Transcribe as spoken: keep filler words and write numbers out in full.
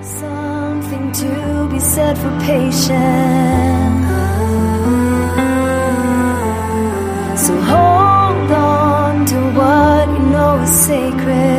Something to be said for patience. So hold on to what you know is sacred.